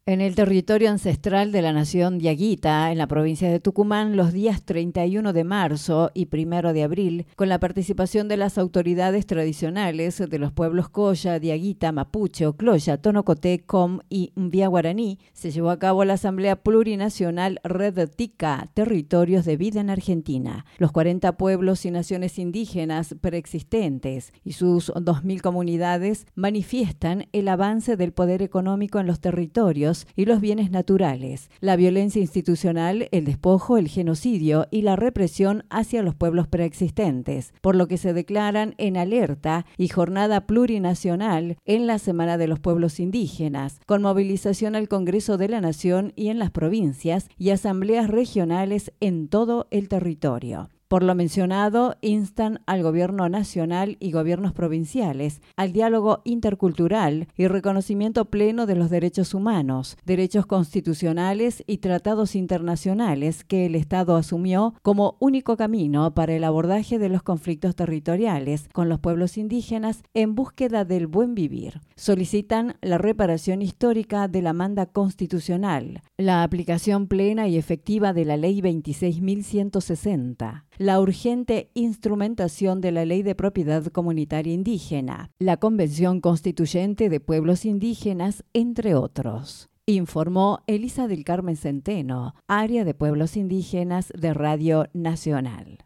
En el territorio ancestral de la nación diaguita, en la provincia de Tucumán, los días 31 de marzo y 1 de abril, con la participación de las autoridades tradicionales de los pueblos Colla, Diaguita, Mapuche, Ocloya, Tonocoté, Com y Mbia Guaraní, se llevó a cabo la Asamblea Plurinacional Red Tica, Territorios de Vida en Argentina. Los 40 pueblos y naciones indígenas preexistentes y sus 2.000 comunidades manifiestan el avance del poder económico en los territorios y los bienes naturales, la violencia institucional, el despojo, el genocidio y la represión hacia los pueblos preexistentes, por lo que se declaran en alerta y jornada plurinacional en la Semana de los Pueblos Indígenas, con movilización al Congreso de la Nación y en las provincias y asambleas regionales en todo el territorio. Por lo mencionado, instan al Gobierno nacional y gobiernos provinciales al diálogo intercultural y reconocimiento pleno de los derechos humanos, derechos constitucionales y tratados internacionales que el Estado asumió como único camino para el abordaje de los conflictos territoriales con los pueblos indígenas en búsqueda del buen vivir. Solicitan la reparación histórica de la manda constitucional, la aplicación plena y efectiva de la Ley 26.160, la urgente instrumentación de la Ley de Propiedad Comunitaria Indígena, la Convención Constituyente de Pueblos Indígenas, entre otros. Informó Elisa del Carmen Centeno, Área de Pueblos Indígenas de Radio Nacional.